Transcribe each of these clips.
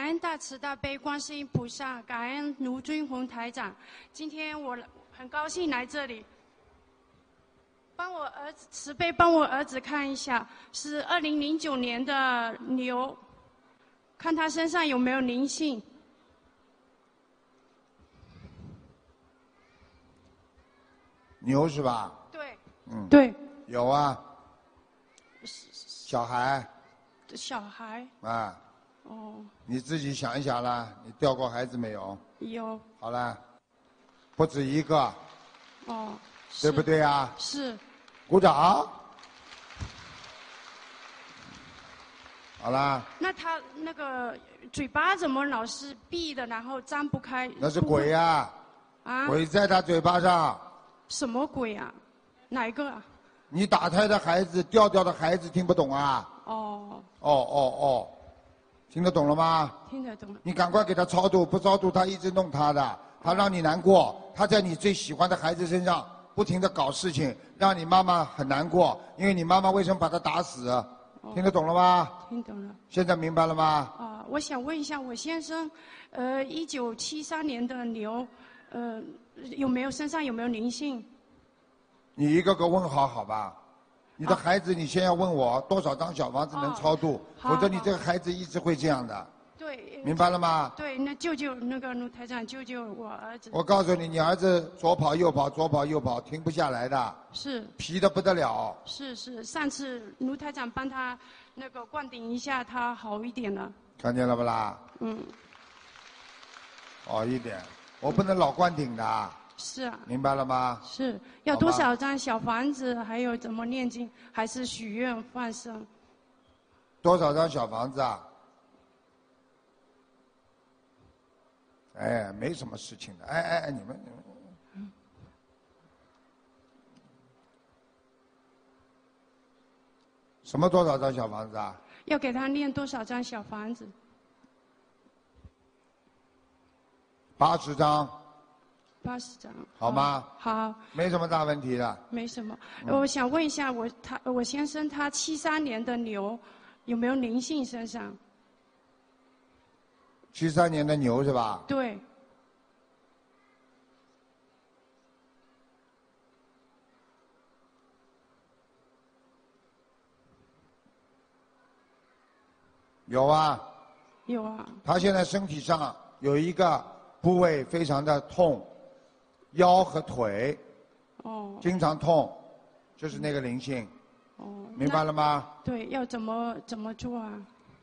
恩大慈大悲观世音菩萨，感恩卢军宏台长。今天我很高兴来这里，帮我儿子慈悲帮我儿子看一下，是2009年的牛，看他身上有没有灵性。 牛是吧？ 对。 嗯。 对。 有啊。小孩。 小孩。 啊。 哦。 你自己想一想啦，你掉过孩子没有？ 有。 好了，不止一个。 哦。 对不对啊？ 是。 鼓掌。好啦。 那他那个嘴巴怎么老是闭的，然后张不开？ 那是鬼呀！ 啊。 鬼在他嘴巴上。 什么鬼啊？哪一个啊？ 你打胎的孩子，掉的孩子听不懂啊？哦，听得懂了吗？ 听得懂了。 你赶快给他超度，不超度他一直弄他的，他让你难过，他在你最喜欢的孩子身上不停的搞事情，让你妈妈很难过，因为你妈妈为什么把他打死？听得懂了吗？ 听懂了。 现在明白了吗？ 我想问一下，我先生，1973年的牛，身上有没有灵性？ 你一个个问好吧？你的孩子，你先要问我多少张小房子能超度，否则你这个孩子一直会这样的。 对。 明白了吗？ 对，那救救那个卢台长，救救我儿子。 我告诉你，你儿子左跑右跑，左跑右跑，停不下来的。 是。 皮得不得了。 是，上次卢台长帮他那个灌顶一下，他好一点了。 看见了不啦？好一点，我不能老灌顶的。 是啊。 明白了吗？ 是要多少张小房子，还有怎么念经，还是许愿放生？ 多少张小房子啊？哎，没什么事情的。哎，你们。什么多少张小房子啊？ 要给他念多少张小房子 ？80张。 80张。 好吗？ 好。 没什么大问题的。 没什么，我想问一下，我先生他73年的牛，有没有灵性身上 ？73年的牛是吧？ 对。 有啊。 有啊。 他现在身体上有一个部位非常的痛，腰和腿。经常痛，就是那个灵性。明白了吗？ 对，要怎么做啊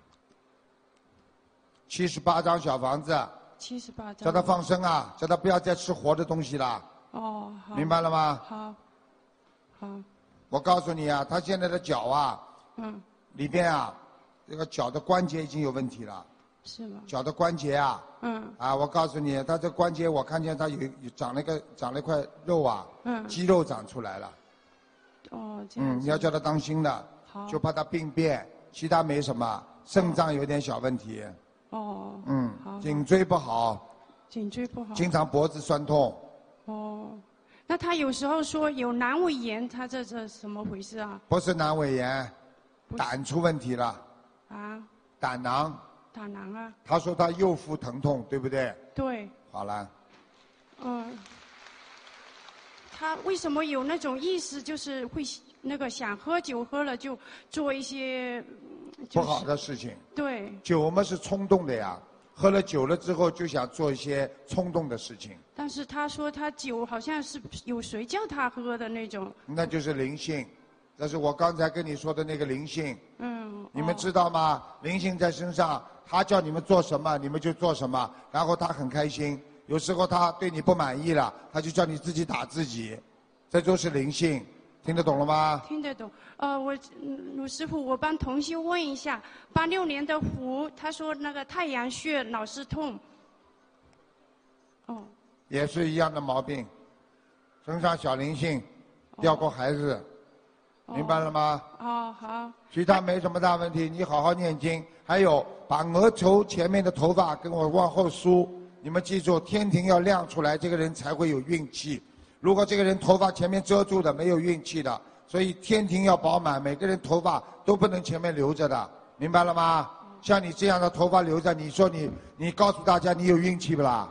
？78张小房子。 78张。 叫他放生啊，叫他不要再吃活的东西了。 好。 明白了吗？ 好。 我告诉你啊，他现在的脚啊，里边啊，这个脚的关节已经有问题了。 是吗？ 脚的关节啊。我告诉你，他这关节我看见他有长了一块肉啊。肌肉长出来了。 这样。 你要叫他当心的。 好。 就怕他病变，其他没什么，肾脏有点小问题。 好。 颈椎不好。 颈椎不好。 经常脖子酸痛。 那他有时候说有阑尾炎，他这怎么回事啊？ 不是阑尾炎，胆出问题了。胆囊。 胆囊啊。 他说他右腹疼痛，对不对？ 对。 好了。 他为什么有那种意识，就是会那个想喝酒，喝了就做一些不好的事情。 对。 酒嘛是冲动的呀，喝了酒了之后就想做一些冲动的事情。 但是他说他酒好像是有谁叫他喝的那种。 那就是灵性，这是我刚才跟你说的那个灵性。你们知道吗？灵性在身上，他叫你们做什么，你们就做什么，然后他很开心。有时候他对你不满意了，他就叫你自己打自己，这就是灵性，听得懂了吗？ 听得懂。鲁师傅，我帮同修问一下，86年的虎，他说那个太阳穴老是痛。 也是一样的毛病，身上小灵性，掉过孩子，明白了吗？ 好。 其他没什么大问题，你好好念经，还有把额头前面的头发跟我往后梳。你们记住，天庭要亮出来，这个人才会有运气。如果这个人头发前面遮住的，没有运气的。所以天庭要饱满，每个人头发都不能前面留着的，明白了吗？ 像你这样的头发留着，你说你告诉大家你有运气不啦？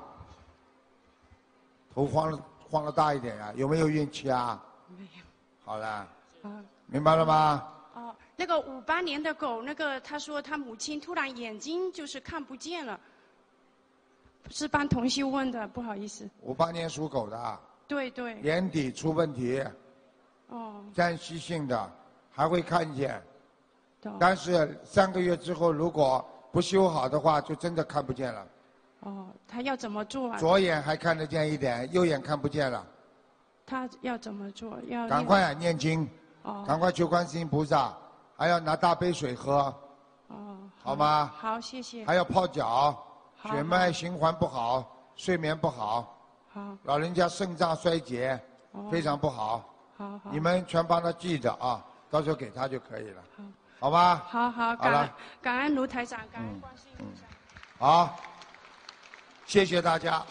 头晃了大一点呀、有没有运气啊？ 没有。 好了， 啊。 明白了吗？ 哦，那个58年的狗，那个他说他母亲突然眼睛就是看不见了，是帮同修问的，不好意思。 58年属狗的， 对对。 眼底出问题， 哦。 暂时性的，还会看见， 懂。 但是3个月之后如果不修好的话，就真的看不见了。 哦，他要怎么做啊？ 左眼还看得见一点，右眼看不见了。 他要怎么做？要赶快念经， 哦。 赶快求观世音菩萨，还要拿大杯水喝， 哦。 好吗？ 好，谢谢。 还要泡脚， 好血脉循环不好，睡眠不好， 好。 老人家肾脏衰竭， 哦非常不好。 好好。 你们全帮他记着啊，到时候给他就可以了。 好。 好吧？ 好好，感恩卢台长，感恩观世音菩萨。 好，谢谢大家。